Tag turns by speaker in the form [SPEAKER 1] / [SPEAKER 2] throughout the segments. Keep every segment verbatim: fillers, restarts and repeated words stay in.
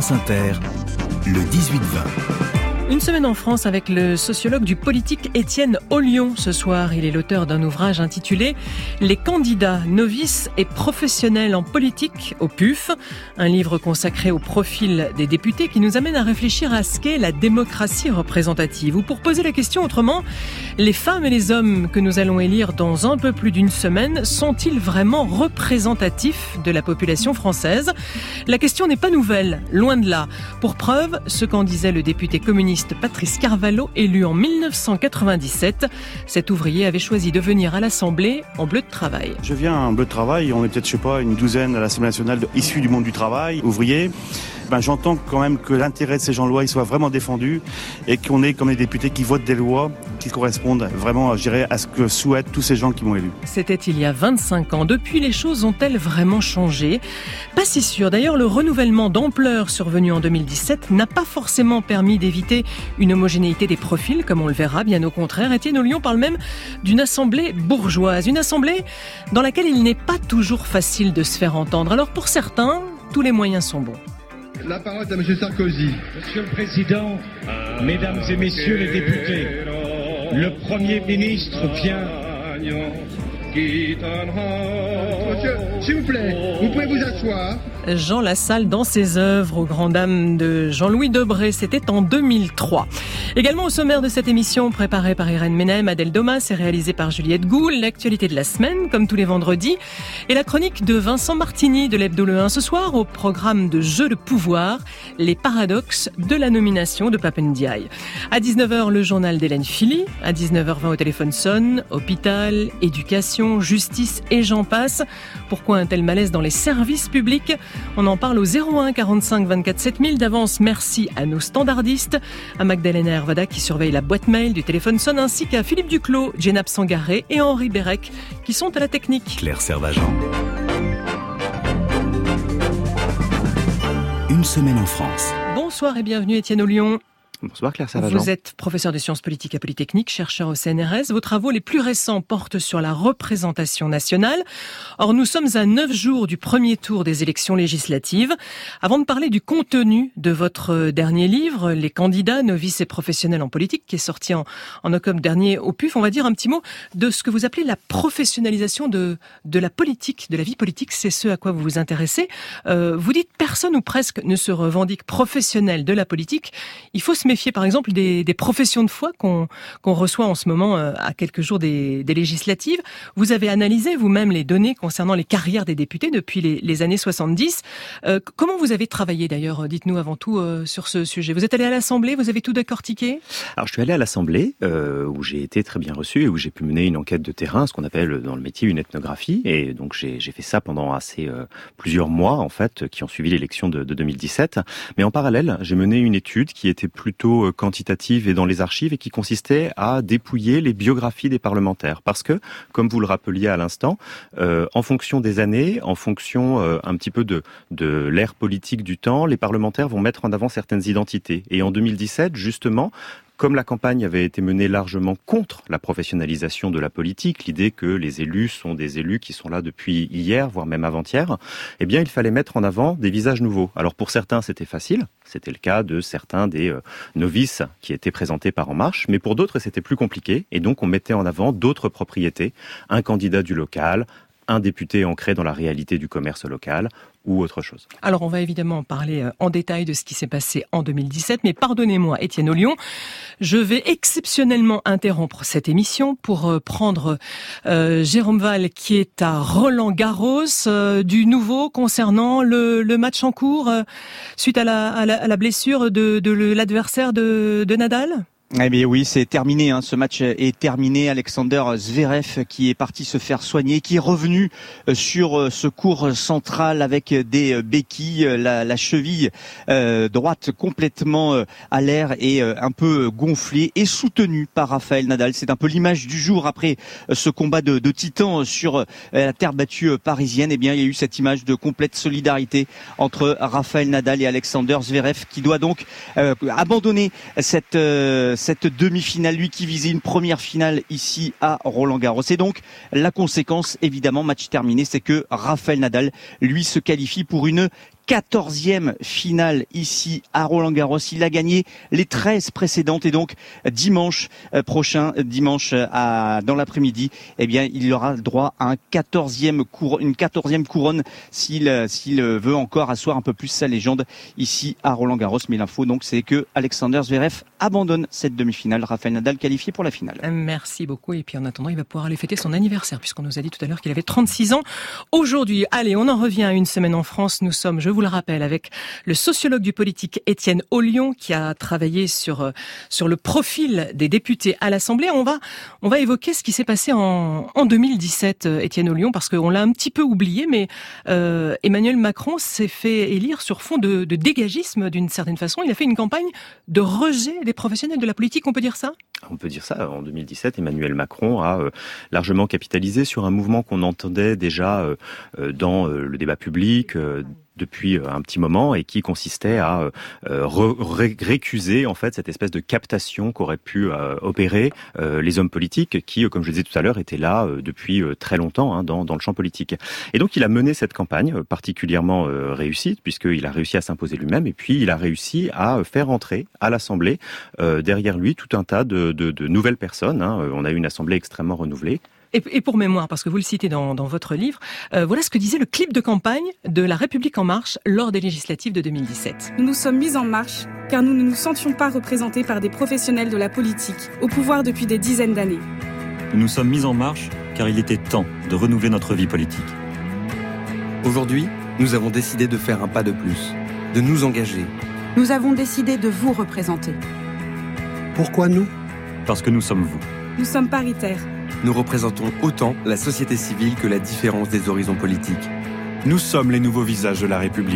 [SPEAKER 1] France Inter, le dix-huit vingt.
[SPEAKER 2] Une semaine en France avec le sociologue du politique Étienne Ollion. Ce soir, il est l'auteur d'un ouvrage intitulé « Les candidats, novices et professionnels en politique au P U F », un livre consacré au profil des députés qui nous amène à réfléchir à ce qu'est la démocratie représentative. Ou pour poser la question autrement, les femmes et les hommes que nous allons élire dans un peu plus d'une semaine sont-ils vraiment représentatifs de la population française ? La question n'est pas nouvelle, loin de là. Pour preuve, ce qu'en disait le député communiste Patrice Carvalho, élu en dix-neuf cent quatre-vingt-dix-sept. Cet ouvrier avait choisi de venir à l'Assemblée en bleu de travail.
[SPEAKER 3] Je viens en bleu de travail, on est peut-être, je sais pas, une douzaine à l'Assemblée nationale issus du monde du travail, ouvriers. Ben, j'entends quand même que l'intérêt de ces gens-là il soit vraiment défendu et qu'on ait comme des députés qui votent des lois qui correspondent vraiment, je dirais, à ce que souhaitent tous ces gens qui m'ont élu.
[SPEAKER 2] C'était il y a vingt-cinq ans. Depuis, les choses ont-elles vraiment changé ? Pas si sûr. D'ailleurs, le renouvellement d'ampleur survenu en deux mille dix-sept n'a pas forcément permis d'éviter une homogénéité des profils, comme on le verra, bien au contraire. Étienne Ollion parle même d'une assemblée bourgeoise, une assemblée dans laquelle il n'est pas toujours facile de se faire entendre. Alors pour certains, tous les moyens sont bons.
[SPEAKER 4] La parole est à M. Sarkozy.
[SPEAKER 5] Monsieur le Président, Mesdames et Messieurs les députés, le Premier ministre vient...
[SPEAKER 4] Monsieur, s'il vous plaît, vous pouvez vous asseoir.
[SPEAKER 2] Jean Lassalle dans ses œuvres aux grandes dames de Jean-Louis Debré, c'était en deux mille trois. Également au sommaire de cette émission, préparée par Irène Menem, Adèle Domas et réalisée par Juliette Goul, l'actualité de la semaine, comme tous les vendredis, et la chronique de Vincent Martini de l'Hebdo Le un ce soir, au programme de Jeux de pouvoir, les paradoxes de la nomination de Pape Ndiaye. À dix-neuf heures, le journal d'Hélène Philly, à dix-neuf heures vingt au téléphone sonne, hôpital, éducation, justice et j'en passe. Pourquoi un tel malaise dans les services publics ? On en parle au zéro un quarante-cinq vingt-quatre sept mille. D'avance, merci à nos standardistes, à Magdalena Hervada qui surveille la boîte mail du téléphone sonne, ainsi qu'à Philippe Duclos, Djenab Sangaré et Henri Bérec qui sont à la technique.
[SPEAKER 1] Claire Servagent. Une semaine en France.
[SPEAKER 2] Bonsoir et bienvenue Étienne Ollion.
[SPEAKER 6] Bonsoir Claire Servagent.
[SPEAKER 2] Vous êtes professeur de sciences politiques à Polytechnique, chercheur au C N R S. Vos travaux les plus récents portent sur la représentation nationale. Or, nous sommes à neuf jours du premier tour des élections législatives. Avant de parler du contenu de votre dernier livre, Les candidats, novices et professionnels en politique, qui est sorti en, en octobre dernier au P U F, on va dire un petit mot de ce que vous appelez la professionnalisation de, de la politique, de la vie politique. C'est ce à quoi vous vous intéressez. Euh, vous dites personne ou presque ne se revendique professionnel de la politique. Il faut se méfier par exemple des, des professions de foi qu'on, qu'on reçoit en ce moment euh, à quelques jours des, des législatives. Vous avez analysé vous-même les données concernant les carrières des députés depuis les, les années soixante-dix. Euh, comment vous avez travaillé d'ailleurs, dites-nous avant tout, euh, sur ce sujet ? Vous êtes allé à l'Assemblée, vous avez tout décortiqué ?
[SPEAKER 6] Alors je suis allé à l'Assemblée euh, où j'ai été très bien reçu et où j'ai pu mener une enquête de terrain, ce qu'on appelle dans le métier une ethnographie. Et donc j'ai, j'ai fait ça pendant assez euh, plusieurs mois en fait qui ont suivi l'élection de, de deux mille dix-sept. Mais en parallèle, j'ai mené une étude qui était plutôt quantitative et dans les archives et qui consistait à dépouiller les biographies des parlementaires. Parce que, comme vous le rappeliez à l'instant, euh, en fonction des années, en fonction euh, un petit peu de, de l'ère politique du temps, les parlementaires vont mettre en avant certaines identités. Et en deux mille dix-sept, justement, comme la campagne avait été menée largement contre la professionnalisation de la politique, l'idée que les élus sont des élus qui sont là depuis hier, voire même avant-hier, eh bien, il fallait mettre en avant des visages nouveaux. Alors, pour certains, c'était facile. C'était le cas de certains des euh, novices qui étaient présentés par En Marche. Mais pour d'autres, c'était plus compliqué. Et donc, on mettait en avant d'autres propriétés. Un candidat du local, un député ancré dans la réalité du commerce local, ou autre chose.
[SPEAKER 2] Alors, on va évidemment parler en détail de ce qui s'est passé en deux mille dix-sept, mais pardonnez-moi, Étienne Ollion, je vais exceptionnellement interrompre cette émission pour prendre euh, Jérôme Val, qui est à Roland-Garros, euh, du nouveau concernant le, le match en cours, euh, suite à la, à la, à la blessure de, de l'adversaire de, de Nadal ?
[SPEAKER 7] Eh bien oui, c'est terminé. Hein. Ce match est terminé. Alexander Zverev qui est parti se faire soigner, qui est revenu sur ce court central avec des béquilles, la, la cheville euh, droite complètement à l'air et un peu gonflée, et soutenu par Rafael Nadal. C'est un peu l'image du jour après ce combat de, de titans sur la terre battue parisienne. Eh bien, il y a eu cette image de complète solidarité entre Rafael Nadal et Alexander Zverev, qui doit donc euh, abandonner cette euh, cette demi-finale, lui qui visait une première finale ici à Roland-Garros. Et donc, la conséquence, évidemment, match terminé, c'est que Rafael Nadal, lui, se qualifie pour une quatorzième finale ici à Roland-Garros. Il a gagné les treize précédentes et donc dimanche prochain, dimanche à, dans l'après-midi, eh bien, il aura droit à un quatorzième couronne, une quatorzième couronne s'il, s'il veut encore asseoir un peu plus sa légende ici à Roland-Garros. Mais l'info donc, c'est que Alexander Zverev abandonne cette demi-finale. Rafael Nadal qualifié pour la finale.
[SPEAKER 2] Merci beaucoup. Et puis en attendant, il va pouvoir aller fêter son anniversaire puisqu'on nous a dit tout à l'heure qu'il avait trente-six ans aujourd'hui. Allez, on en revient à une semaine en France. Nous sommes, je vous le rappelle, avec le sociologue du politique Étienne Ollion qui a travaillé sur sur le profil des députés à l'Assemblée. On va on va évoquer ce qui s'est passé en en deux mille dix-sept, Étienne Ollion, parce qu'on l'a un petit peu oublié, mais euh, Emmanuel Macron s'est fait élire sur fond de, de dégagisme d'une certaine façon. Il a fait une campagne de rejet des professionnels de la politique. On peut dire ça ?
[SPEAKER 6] On peut dire ça. En deux mille dix-sept, Emmanuel Macron a euh, largement capitalisé sur un mouvement qu'on entendait déjà euh, dans euh, le débat public euh, depuis un petit moment et qui consistait à euh, ré- récuser en fait cette espèce de captation qu'auraient pu euh, opérer euh, les hommes politiques qui, comme je le disais tout à l'heure, étaient là euh, depuis euh, très longtemps hein, dans, dans le champ politique. Et donc il a mené cette campagne euh, particulièrement euh, réussie puisqu'il a réussi à s'imposer lui-même et puis il a réussi à faire entrer à l'Assemblée euh, derrière lui tout un tas de, de, de nouvelles personnes. Hein. On a eu une Assemblée extrêmement renouvelée.
[SPEAKER 2] Et pour mémoire, parce que vous le citez dans, dans votre livre, euh, voilà ce que disait le clip de campagne de La République En Marche lors des législatives de deux mille dix-sept.
[SPEAKER 8] Nous nous sommes mis en marche car nous ne nous sentions pas représentés par des professionnels de la politique, au pouvoir depuis des dizaines d'années.
[SPEAKER 9] Nous nous sommes mis en marche car il était temps de renouveler notre vie politique.
[SPEAKER 10] Aujourd'hui, nous avons décidé de faire un pas de plus, de nous engager.
[SPEAKER 11] Nous avons décidé de vous représenter.
[SPEAKER 10] Pourquoi nous ?
[SPEAKER 9] Parce que nous sommes vous.
[SPEAKER 8] Nous sommes paritaires.
[SPEAKER 10] Nous représentons autant la société civile que la différence des horizons politiques.
[SPEAKER 9] Nous sommes les nouveaux visages de la République.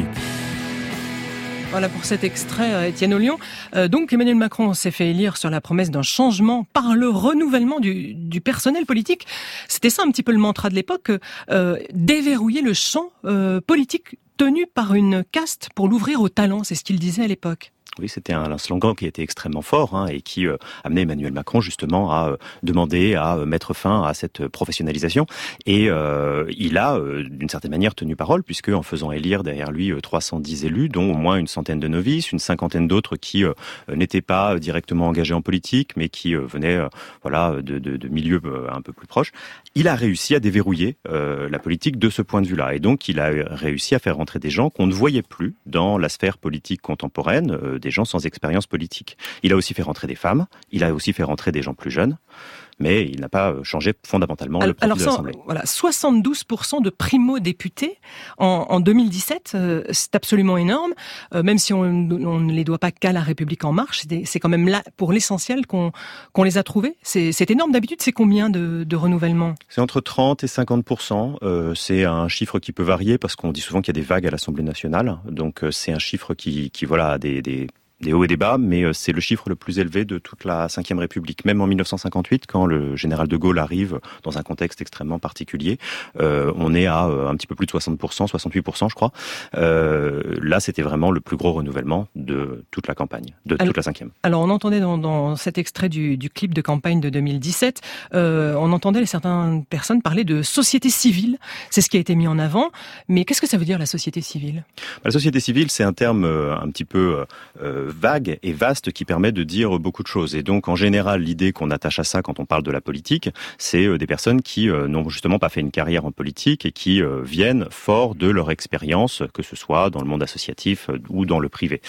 [SPEAKER 2] Voilà pour cet extrait, Étienne Ollion. Euh, donc Emmanuel Macron s'est fait élire sur la promesse d'un changement par le renouvellement du, du personnel politique. C'était ça un petit peu le mantra de l'époque, euh, déverrouiller le champ euh, politique tenu par une caste pour l'ouvrir aux talents, c'est ce qu'il disait à l'époque.
[SPEAKER 6] Oui, c'était un slogan qui était extrêmement fort hein, et qui euh, amenait Emmanuel Macron justement à euh, demander à euh, mettre fin à cette professionnalisation. Et euh, il a, euh, d'une certaine manière, tenu parole, puisque en faisant élire derrière lui euh, trois cent dix élus, dont au moins une centaine de novices, une cinquantaine d'autres qui euh, n'étaient pas directement engagés en politique, mais qui euh, venaient euh, voilà, de, de, de milieux euh, un peu plus proches, il a réussi à déverrouiller euh, la politique de ce point de vue-là. Et donc, il a réussi à faire rentrer des gens qu'on ne voyait plus dans la sphère politique contemporaine, euh, des gens sans expérience politique. Il a aussi fait rentrer des femmes, il a aussi fait rentrer des gens plus jeunes, mais il n'a pas changé fondamentalement alors, le profil de l'Assemblée.
[SPEAKER 2] Voilà, soixante-douze pour cent de primo-députés en, en deux mille dix-sept, euh, c'est absolument énorme, euh, même si on, on ne les doit pas qu'à La République En Marche, c'est, des, c'est quand même là, pour l'essentiel, qu'on, qu'on les a trouvés. C'est, c'est énorme. D'habitude, c'est combien de, de renouvellement ?
[SPEAKER 6] C'est entre trente et cinquante pour cent. Euh, c'est un chiffre qui peut varier parce qu'on dit souvent qu'il y a des vagues à l'Assemblée nationale. Donc, euh, c'est un chiffre qui, qui voilà, a des... des des hauts et des bas, mais c'est le chiffre le plus élevé de toute la cinquième République. Même en dix-neuf cent cinquante-huit, quand le général de Gaulle arrive dans un contexte extrêmement particulier, euh, on est à euh, un petit peu plus de soixante pour cent, soixante-huit pour cent je crois. Euh, là, c'était vraiment le plus gros renouvellement de toute la campagne, de alors, toute la cinquième.
[SPEAKER 2] Alors, on entendait dans, dans cet extrait du, du clip de campagne de deux mille dix-sept, euh, on entendait certaines personnes parler de société civile. C'est ce qui a été mis en avant. Mais qu'est-ce que ça veut dire, la société civile ?
[SPEAKER 6] La société civile, c'est un terme euh, un petit peu... Euh, vague et vaste qui permet de dire beaucoup de choses. Et donc, en général, l'idée qu'on attache à ça quand on parle de la politique, c'est des personnes qui n'ont justement pas fait une carrière en politique et qui viennent fort de leur expérience, que ce soit dans le monde associatif ou dans le privé.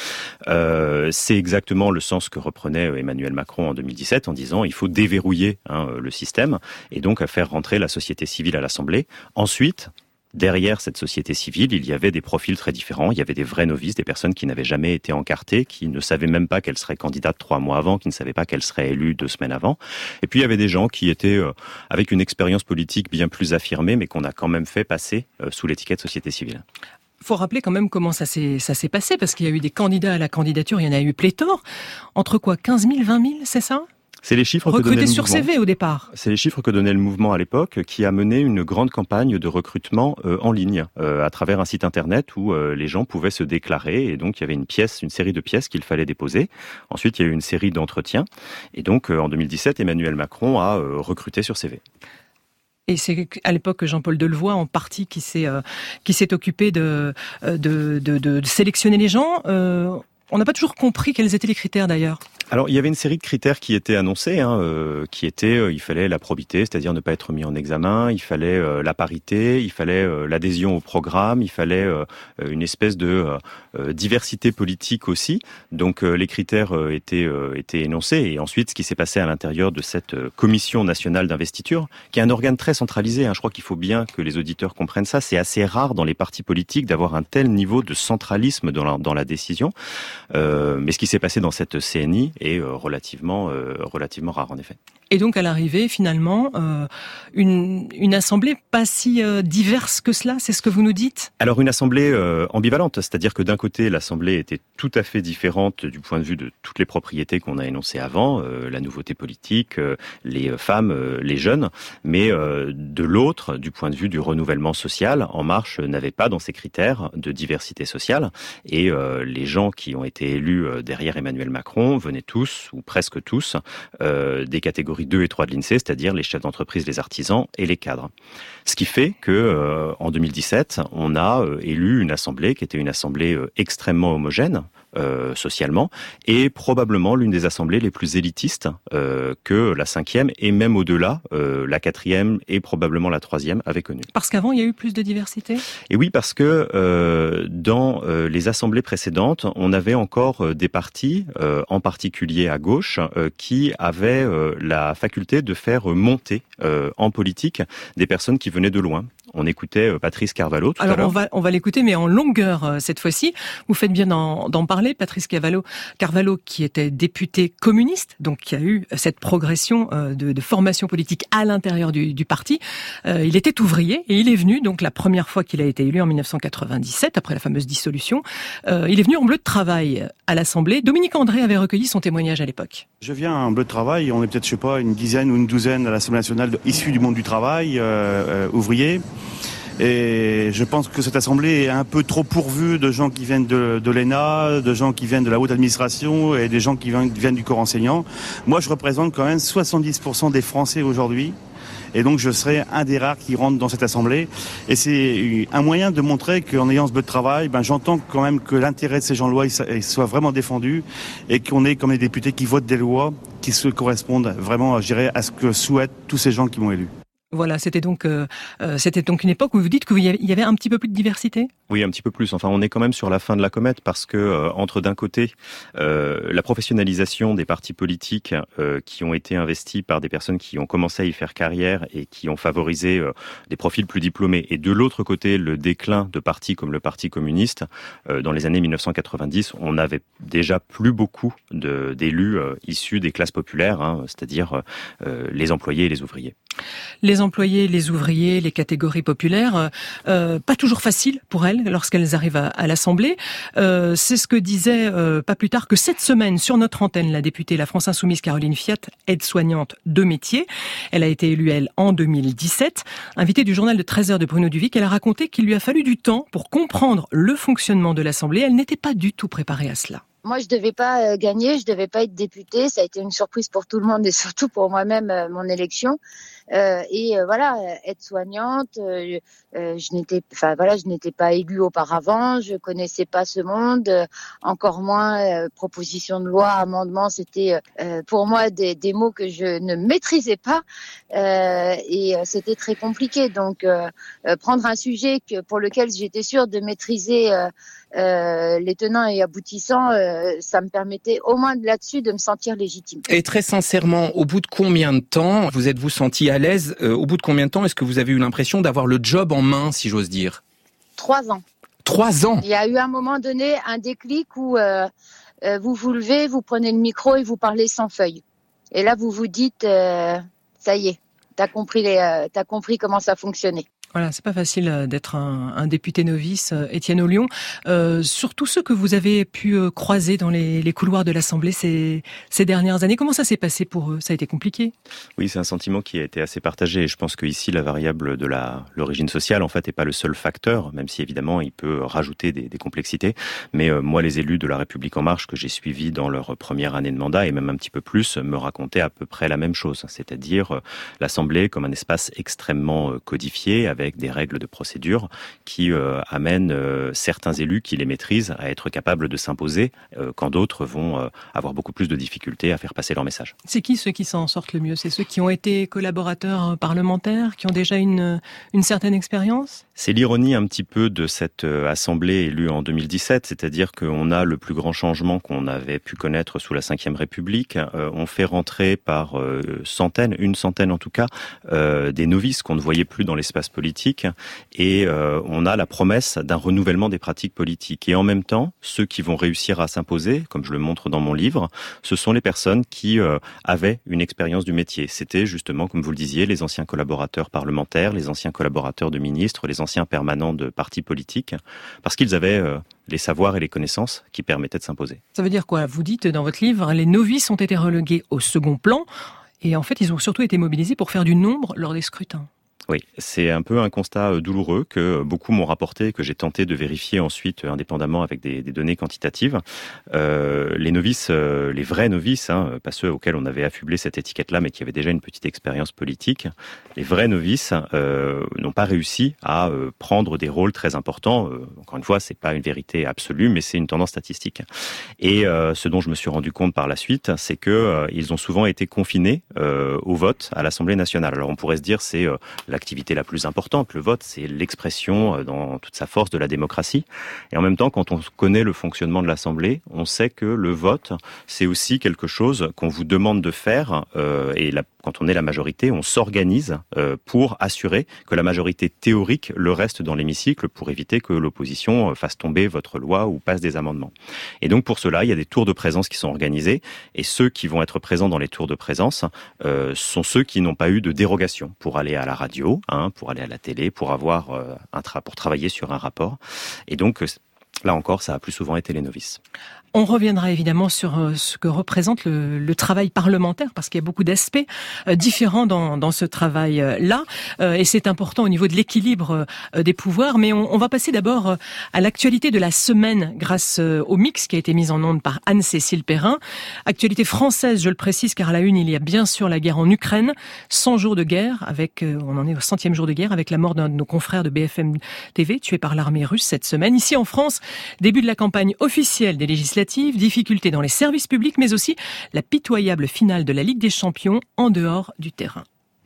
[SPEAKER 6] Euh, c'est exactement le sens que reprenait Emmanuel Macron en deux mille dix-sept en disant il faut déverrouiller hein, le système et donc faire rentrer la société civile à l'Assemblée. Ensuite, derrière cette société civile, il y avait des profils très différents. Il y avait des vrais novices, des personnes qui n'avaient jamais été encartées, qui ne savaient même pas qu'elles seraient candidates trois mois avant, qui ne savaient pas qu'elles seraient élues deux semaines avant. Et puis il y avait des gens qui étaient euh, avec une expérience politique bien plus affirmée, mais qu'on a quand même fait passer euh, sous l'étiquette société civile.
[SPEAKER 2] Il faut rappeler quand même comment ça s'est, ça s'est passé, parce qu'il y a eu des candidats à la candidature, il y en a eu pléthore. Entre quoi, quinze mille, vingt mille, c'est ça ?
[SPEAKER 6] C'est les chiffres
[SPEAKER 2] recrutés
[SPEAKER 6] que donnait le
[SPEAKER 2] sur
[SPEAKER 6] mouvement.
[SPEAKER 2] C V au départ.
[SPEAKER 6] C'est les chiffres que donnait le mouvement à l'époque, qui a mené une grande campagne de recrutement euh, en ligne, euh, à travers un site internet où euh, les gens pouvaient se déclarer. Et donc, il y avait une pièce, une série de pièces qu'il fallait déposer. Ensuite, il y a eu une série d'entretiens. Et donc, euh, en deux mille dix-sept, Emmanuel Macron a euh, recruté sur C V.
[SPEAKER 2] Et c'est à l'époque Jean-Paul Delevoye, en partie, qui s'est euh, qui s'est occupé de de, de de de sélectionner les gens. Euh, on n'a pas toujours compris quels étaient les critères d'ailleurs.
[SPEAKER 6] Alors, il y avait une série de critères qui étaient annoncés, hein, euh, qui étaient, euh, il fallait la probité, c'est-à-dire ne pas être mis en examen, il fallait euh, la parité, il fallait euh, l'adhésion au programme, il fallait euh, une espèce de euh, diversité politique aussi. Donc, euh, les critères euh, étaient euh, étaient énoncés. Et ensuite, ce qui s'est passé à l'intérieur de cette euh, commission nationale d'investiture, qui est un organe très centralisé, hein, je crois qu'il faut bien que les auditeurs comprennent ça. C'est assez rare dans les partis politiques d'avoir un tel niveau de centralisme dans la, dans la décision. Euh, mais ce qui s'est passé dans cette C N I est euh, relativement euh, relativement rare en effet.
[SPEAKER 2] Et donc à l'arrivée, finalement, euh, une, une assemblée pas si euh, diverse que cela, c'est ce que vous nous dites ?
[SPEAKER 6] Alors une assemblée euh, ambivalente, c'est-à-dire que d'un côté, l'assemblée était tout à fait différente du point de vue de toutes les propriétés qu'on a énoncées avant, euh, la nouveauté politique, euh, les femmes, euh, les jeunes, mais euh, de l'autre, du point de vue du renouvellement social, En Marche n'avait pas dans ses critères de diversité sociale, et euh, les gens qui ont été élus derrière Emmanuel Macron venaient tous, ou presque tous, euh, des catégories deux et trois de l'INSEE, c'est-à-dire les chefs d'entreprise, les artisans et les cadres. Ce qui fait que euh, en deux mille dix-sept, on a euh, élu une assemblée qui était une assemblée euh, extrêmement homogène euh, socialement et probablement l'une des assemblées les plus élitistes euh, que la cinquième et même au-delà, euh, la quatrième et probablement la troisième avaient connue.
[SPEAKER 2] Parce qu'avant, il y a eu plus de diversité ?
[SPEAKER 6] Et oui, parce que euh, dans euh, les assemblées précédentes, on avait encore euh, des partis, euh, en particulier à gauche, euh, qui avaient euh, la faculté de faire monter euh, en politique des personnes qui venaient de loin. On écoutait euh, Patrice Carvalho tout
[SPEAKER 2] Alors
[SPEAKER 6] à l'heure.
[SPEAKER 2] on va on va l'écouter, mais en longueur euh, cette fois-ci. Vous faites bien d'en, d'en parler, Patrice Carvalho, Carvalho, qui était député communiste, donc qui a eu cette progression euh, de, de formation politique à l'intérieur du, du parti. Euh, il était ouvrier et il est venu, donc la première fois qu'il a été élu en dix-neuf cent quatre-vingt-dix-sept, après la fameuse dissolution, euh, il est venu en bleu de travail à l'Assemblée. Dominique André avait recueilli son témoignage à l'époque.
[SPEAKER 3] Je viens en bleu de travail, on est peut-être, je sais pas, une dizaine ou une douzaine à l'Assemblée nationale issus du monde du travail, euh, euh, ouvriers. Et je pense que cette assemblée est un peu trop pourvue de gens qui viennent de, de l'E N A, de gens qui viennent de la haute administration et des gens qui viennent, viennent du corps enseignant. Moi, je représente quand même soixante-dix pour cent des Français aujourd'hui. Et donc, je serai un des rares qui rentre dans cette assemblée. Et c'est un moyen de montrer qu'en ayant ce bleu de travail, ben, j'entends quand même que l'intérêt de ces gens de loi il soit vraiment défendu et qu'on ait comme des députés qui votent des lois qui se correspondent vraiment, je dirais, à ce que souhaitent tous ces gens qui m'ont élu.
[SPEAKER 2] Voilà, c'était donc euh, c'était donc une époque où vous dites qu'il y avait un petit peu plus de diversité.
[SPEAKER 6] Oui, un petit peu plus. Enfin, on est quand même sur la fin de la comète parce que euh, entre d'un côté euh, la professionnalisation des partis politiques euh, qui ont été investis par des personnes qui ont commencé à y faire carrière et qui ont favorisé euh, des profils plus diplômés, et de l'autre côté le déclin de partis comme le Parti communiste euh, dans les années dix-neuf cent quatre-vingt-dix, on n'avait déjà plus beaucoup de, d'élus euh, issus des classes populaires, hein, c'est-à-dire euh, les employés et les ouvriers.
[SPEAKER 2] Les employés, les ouvriers, les catégories populaires, euh, pas toujours facile pour elles lorsqu'elles arrivent à, à l'Assemblée. Euh, c'est ce que disait euh, pas plus tard que cette semaine sur notre antenne la députée La France Insoumise Caroline Fiat, aide-soignante de métier. Elle a été élue, elle, en deux mille dix-sept. Invitée du journal de treize heures de Bruno Duvic, elle a raconté qu'il lui a fallu du temps pour comprendre le fonctionnement de l'Assemblée. Elle n'était pas du tout préparée à cela.
[SPEAKER 12] Moi, je devais pas euh, gagner, je devais pas être députée. Ça a été une surprise pour tout le monde et surtout pour moi-même, euh, mon élection. Euh, et euh, voilà, être soignante, euh, euh, je n'étais, enfin voilà, je n'étais pas élue auparavant, je connaissais pas ce monde, euh, encore moins euh, proposition de loi, amendement. C'était euh, pour moi des, des mots que je ne maîtrisais pas euh, et euh, c'était très compliqué. Donc, euh, euh, prendre un sujet que pour lequel j'étais sûre de maîtriser euh, euh, les tenants et aboutissants, euh, ça me permettait au moins de là-dessus de me sentir légitime.
[SPEAKER 13] Et très sincèrement, au bout de combien de temps vous êtes-vous senti à l'aise? euh, Au bout de combien de temps est-ce que vous avez eu l'impression d'avoir le job en main, si j'ose dire?
[SPEAKER 12] Trois ans.
[SPEAKER 13] Trois ans.
[SPEAKER 12] Il y a eu un moment donné un déclic où euh, euh, vous vous levez, vous prenez le micro et vous parlez sans feuille. Et là, vous vous dites, euh, ça y est, t'as compris, les, euh, t'as compris comment ça fonctionnait.
[SPEAKER 2] Voilà, c'est pas facile d'être un, un député novice, Étienne Ollion. Euh, surtout ceux que vous avez pu croiser dans les, les couloirs de l'Assemblée ces, ces dernières années. Comment ça s'est passé pour eux? Ça a été compliqué?
[SPEAKER 6] Oui, c'est un sentiment qui a été assez partagé. Et je pense qu'ici, la variable de la, l'origine sociale, en fait, n'est pas le seul facteur, même si évidemment, il peut rajouter des, des complexités. Mais euh, moi, les élus de La République En Marche que j'ai suivis dans leur première année de mandat, et même un petit peu plus, me racontaient à peu près la même chose. C'est-à-dire euh, l'Assemblée comme un espace extrêmement euh, codifié, avec des règles de procédure qui euh, amènent euh, certains élus qui les maîtrisent à être capables de s'imposer, euh, quand d'autres vont euh, avoir beaucoup plus de difficultés à faire passer leur message.
[SPEAKER 2] C'est qui ceux qui s'en sortent le mieux? C'est ceux qui ont été collaborateurs parlementaires, qui ont déjà une, une certaine expérience?
[SPEAKER 6] C'est l'ironie un petit peu de cette euh, Assemblée élue en deux mille dix-sept, c'est-à-dire qu'on a le plus grand changement qu'on avait pu connaître sous la cinquième République. Euh, on fait rentrer par euh, centaines, une centaine en tout cas, euh, des novices qu'on ne voyait plus dans l'espace politique. Et euh, on a la promesse d'un renouvellement des pratiques politiques. Et en même temps, ceux qui vont réussir à s'imposer, comme je le montre dans mon livre, ce sont les personnes qui euh, avaient une expérience du métier. C'était justement, comme vous le disiez, les anciens collaborateurs parlementaires, les anciens collaborateurs de ministres, les anciens permanents de partis politiques, parce qu'ils avaient euh, les savoirs et les connaissances qui permettaient de s'imposer.
[SPEAKER 2] Ça veut dire quoi? Vous dites dans votre livre, les novices ont été relégués au second plan, et en fait, ils ont surtout été mobilisés pour faire du nombre lors des scrutins.
[SPEAKER 6] Oui, c'est un peu un constat douloureux que beaucoup m'ont rapporté, que j'ai tenté de vérifier ensuite indépendamment avec des, des données quantitatives. Euh, les novices, euh, les vrais novices, hein, pas ceux auxquels on avait affublé cette étiquette-là, mais qui avaient déjà une petite expérience politique, les vrais novices euh, n'ont pas réussi à euh, prendre des rôles très importants. Euh, encore une fois, c'est pas une vérité absolue, mais c'est une tendance statistique. Et euh, ce dont je me suis rendu compte par la suite, c'est que euh, ils ont souvent été confinés euh, au vote à l'Assemblée nationale. Alors on pourrait se dire c'est euh, la l'activité la plus importante. Le vote, c'est l'expression dans toute sa force de la démocratie. Et en même temps, quand on connaît le fonctionnement de l'Assemblée, on sait que le vote, c'est aussi quelque chose qu'on vous demande de faire. Euh, et la, quand on est la majorité, on s'organise euh, pour assurer que la majorité théorique le reste dans l'hémicycle pour éviter que l'opposition fasse tomber votre loi ou passe des amendements. Et donc pour cela, il y a des tours de présence qui sont organisés. Et ceux qui vont être présents dans les tours de présence euh, sont ceux qui n'ont pas eu de dérogation pour aller à la radio, Hein, pour aller à la télé, pour avoir euh, un tra- pour travailler sur un rapport. Et donc, euh, là encore, ça a plus souvent été les novices.
[SPEAKER 2] On reviendra évidemment sur ce que représente le, le travail parlementaire, parce qu'il y a beaucoup d'aspects euh, différents dans, dans ce travail-là, euh, et c'est important au niveau de l'équilibre euh, des pouvoirs. Mais on, on va passer d'abord euh, à l'actualité de la semaine, grâce euh, au mix qui a été mis en onde par Anne-Cécile Perrin. Actualité française, je le précise, car à la une, il y a bien sûr la guerre en Ukraine, cent jours de guerre, avec, euh, on en est au centième jour de guerre, avec la mort d'un de nos confrères de B F M T V, tué par l'armée russe cette semaine. Ici en France, début de la campagne officielle des législatives, difficultés dans les services publics, mais aussi la pitoyable finale de la Ligue des Champions en dehors du terrain.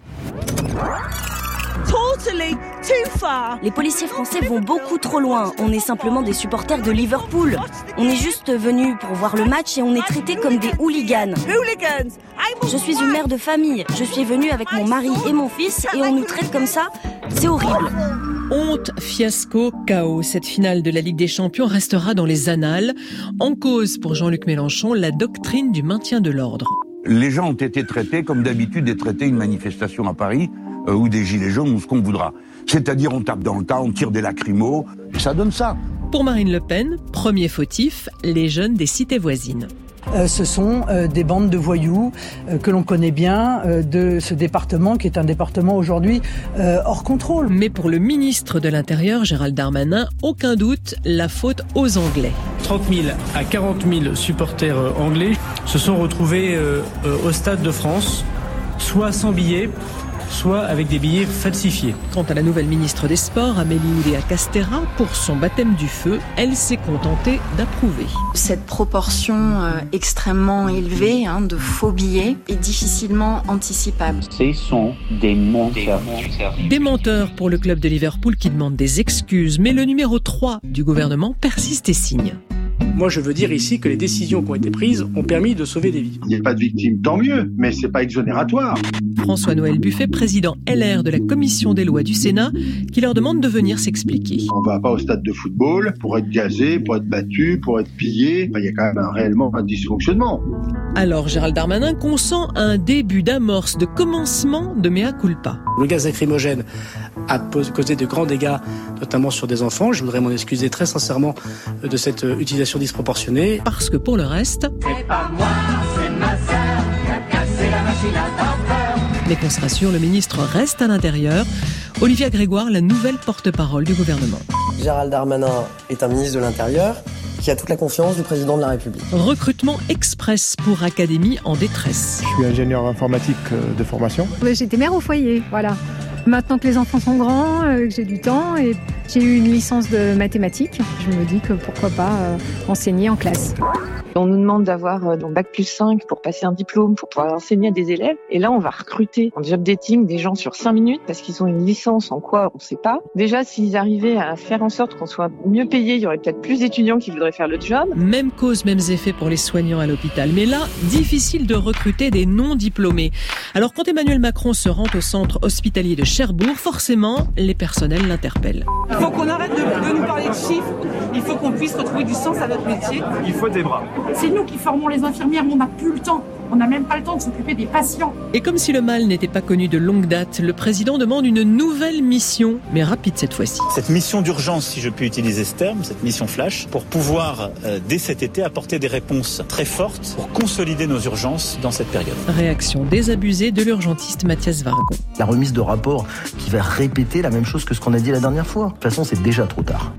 [SPEAKER 14] Les policiers français vont beaucoup trop loin. On est simplement des supporters de Liverpool. On est juste venus pour voir le match et on est traités comme des hooligans. Je suis une mère de famille. Je suis venue avec mon mari et mon fils et on nous traite comme ça. C'est horrible.
[SPEAKER 2] Honte, fiasco, chaos. Cette finale de la Ligue des Champions restera dans les annales. En cause pour Jean-Luc Mélenchon, la doctrine du maintien de l'ordre.
[SPEAKER 15] Les gens ont été traités comme d'habitude est traité une manifestation à Paris euh, ou des gilets jaunes ou ce qu'on voudra. C'est-à-dire on tape dans le tas, on tire des lacrymos, ça donne ça.
[SPEAKER 2] Pour Marine Le Pen, premier fautif, les jeunes des cités voisines.
[SPEAKER 16] Euh, ce sont euh, des bandes de voyous euh, que l'on connaît bien euh, de ce département qui est un département aujourd'hui euh, hors contrôle.
[SPEAKER 2] Mais pour le ministre de l'Intérieur, Gérald Darmanin, aucun doute, la faute aux Anglais.
[SPEAKER 17] trente mille à quarante mille supporters euh, anglais se sont retrouvés euh, euh, au Stade de France, soit sans billets, soit avec des billets falsifiés.
[SPEAKER 2] Quant à la nouvelle ministre des Sports, Amélie Oudéa-Castéra, pour son baptême du feu, elle s'est contentée d'approuver.
[SPEAKER 18] Cette proportion euh, extrêmement élevée hein, de faux billets est difficilement anticipable.
[SPEAKER 19] Ce sont des menteurs.
[SPEAKER 2] Des menteurs pour le club de Liverpool qui demande des excuses, mais le numéro trois du gouvernement persiste et signe.
[SPEAKER 17] Moi, je veux dire ici que les décisions qui ont été prises ont permis de sauver des vies.
[SPEAKER 4] Il n'y a pas de victimes, tant mieux, mais c'est pas exonératoire.
[SPEAKER 2] François-Noël Buffet, président L R de la commission des lois du Sénat, qui leur demande de venir s'expliquer.
[SPEAKER 4] On va pas au stade de football pour être gazé, pour être battu, pour être pillé. Il y a quand même un, réellement un dysfonctionnement.
[SPEAKER 2] Alors Gérald Darmanin consent un début d'amorce, de commencement de mea culpa.
[SPEAKER 17] Le gaz lacrymogène a causé de grands dégâts, notamment sur des enfants. Je voudrais m'en excuser très sincèrement de cette utilisation disproportionnée.
[SPEAKER 2] Parce que pour le reste...
[SPEAKER 20] C'est pas moi, c'est ma sœur qui a cassé la machine à vapeur.
[SPEAKER 2] Mais qu'on se rassure, le ministre reste à l'intérieur. Olivia Grégoire, la nouvelle porte-parole du gouvernement.
[SPEAKER 21] Gérald Darmanin est un ministre de l'Intérieur qui a toute la confiance du président de la République.
[SPEAKER 2] Recrutement express pour Académie en détresse.
[SPEAKER 22] Je suis ingénieur informatique de formation.
[SPEAKER 23] J'étais mère au foyer, voilà. Maintenant que les enfants sont grands, euh, que j'ai du temps et j'ai eu une licence de mathématiques, je me dis que pourquoi pas euh, enseigner en classe.
[SPEAKER 24] On nous demande d'avoir euh, donc bac plus cinq pour passer un diplôme, pour pouvoir enseigner à des élèves. Et là, on va recruter en job dating des gens sur cinq minutes parce qu'ils ont une licence en quoi, on ne sait pas. Déjà, s'ils arrivaient à faire en sorte qu'on soit mieux payés, il y aurait peut-être plus d'étudiants qui voudraient faire le job.
[SPEAKER 2] Même cause, mêmes effets pour les soignants à l'hôpital. Mais là, difficile de recruter des non-diplômés. Alors, quand Emmanuel Macron se rend au centre hospitalier de Cherbourg, forcément, les personnels l'interpellent.
[SPEAKER 25] Il faut qu'on arrête de, de nous parler de chiffres. Il faut qu'on puisse retrouver du sens à notre métier.
[SPEAKER 26] Il faut des bras.
[SPEAKER 27] C'est nous qui formons les infirmières, mais on n'a plus le temps. On n'a même pas le temps de s'occuper des patients.
[SPEAKER 2] Et comme si le mal n'était pas connu de longue date, le président demande une nouvelle mission, mais rapide cette fois-ci.
[SPEAKER 28] Cette mission d'urgence, si je puis utiliser ce terme, cette mission flash, pour pouvoir, euh, dès cet été, apporter des réponses très fortes pour consolider nos urgences dans cette période.
[SPEAKER 2] Réaction désabusée de l'urgentiste Mathias Vargon.
[SPEAKER 29] La remise de rapport qui va répéter la même chose que ce qu'on a dit la dernière fois. De toute façon, c'est déjà trop tard.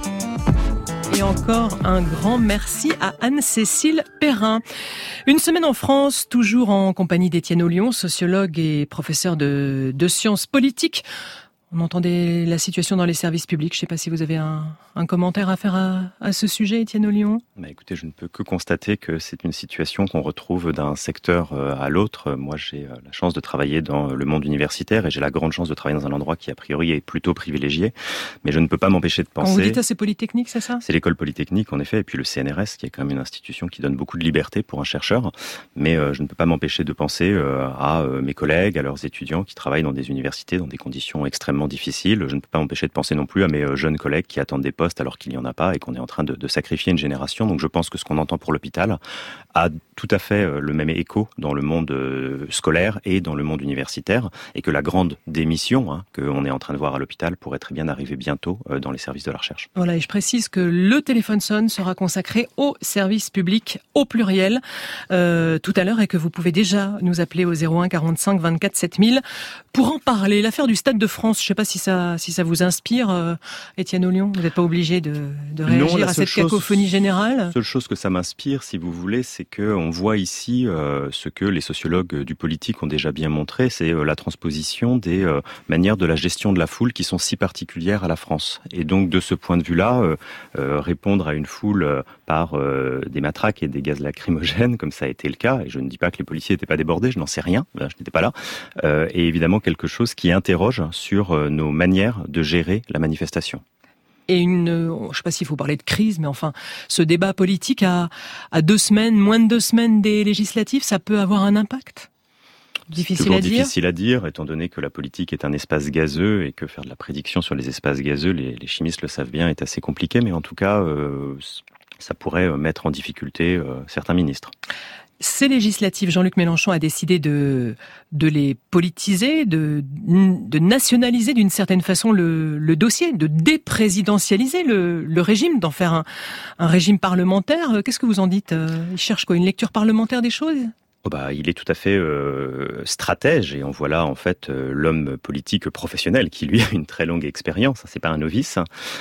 [SPEAKER 2] Et encore un grand merci à Anne-Cécile Perrin. Une semaine en France, toujours en compagnie d'Étienne Ollion, sociologue et professeur de, de sciences politiques. On entendait la situation dans les services publics. Je ne sais pas si vous avez un, un commentaire à faire à, à ce sujet, Étienne Ollion.
[SPEAKER 6] Bah écoutez, je ne peux que constater que c'est une situation qu'on retrouve d'un secteur à l'autre. Moi, j'ai la chance de travailler dans le monde universitaire et j'ai la grande chance de travailler dans un endroit qui, a priori, est plutôt privilégié. Mais je ne peux pas m'empêcher de penser...
[SPEAKER 2] Quand vous dites ça, c'est Polytechnique, c'est ça ?
[SPEAKER 6] C'est l'école Polytechnique, en effet, et puis le C N R S, qui est quand même une institution qui donne beaucoup de liberté pour un chercheur. Mais euh, je ne peux pas m'empêcher de penser euh, à euh, mes collègues, à leurs étudiants qui travaillent dans des universités, dans des conditions extrêmement difficile. Je ne peux pas m'empêcher de penser non plus à mes jeunes collègues qui attendent des postes alors qu'il n'y en a pas et qu'on est en train de, de sacrifier une génération. Donc je pense que ce qu'on entend pour l'hôpital a tout à fait le même écho dans le monde scolaire et dans le monde universitaire et que la grande démission hein, qu'on est en train de voir à l'hôpital pourrait très bien arriver bientôt dans les services de la recherche.
[SPEAKER 2] Voilà, et je précise que le téléphone sonne sera consacré au service public au pluriel euh, tout à l'heure et que vous pouvez déjà nous appeler au zéro un quarante-cinq vingt-quatre sept mille pour en parler. L'affaire du Stade de France, je ne sais pas si ça, si ça vous inspire, euh, Étienne Ollion, vous n'êtes pas obligé de, de réagir
[SPEAKER 6] non,
[SPEAKER 2] à cette
[SPEAKER 6] chose,
[SPEAKER 2] cacophonie générale.
[SPEAKER 6] La seule chose que ça m'inspire, si vous voulez, c'est qu'on voit ici euh, ce que les sociologues du politique ont déjà bien montré, c'est euh, la transposition des euh, manières de la gestion de la foule qui sont si particulières à la France. Et donc, de ce point de vue-là, euh, euh, répondre à une foule euh, par euh, des matraques et des gaz lacrymogènes, comme ça a été le cas, et je ne dis pas que les policiers n'étaient pas débordés, je n'en sais rien, je n'étais pas là, euh, et évidemment quelque chose qui interroge sur euh, nos manières de gérer la manifestation.
[SPEAKER 2] Et une, je ne sais pas s'il faut parler de crise, mais enfin, ce débat politique à, à deux semaines, moins de deux semaines des législatives, ça peut avoir un impact ? Difficile à dire.
[SPEAKER 6] Difficile à dire, étant donné que la politique est un espace gazeux et que faire de la prédiction sur les espaces gazeux, les, les chimistes le savent bien, est assez compliqué, mais en tout cas, euh, ça pourrait mettre en difficulté euh, certains ministres.
[SPEAKER 2] Ces législatives, Jean-Luc Mélenchon a décidé de, de les politiser, de, de nationaliser d'une certaine façon le, le dossier, de déprésidentialiser le, le régime, d'en faire un, un régime parlementaire. Qu'est-ce que vous en dites ? Il cherche quoi ? Une lecture parlementaire des choses ?
[SPEAKER 6] Oh bah, il est tout à fait euh, stratège et on voit là en fait euh, l'homme politique professionnel qui lui a une très longue expérience, c'est pas un novice,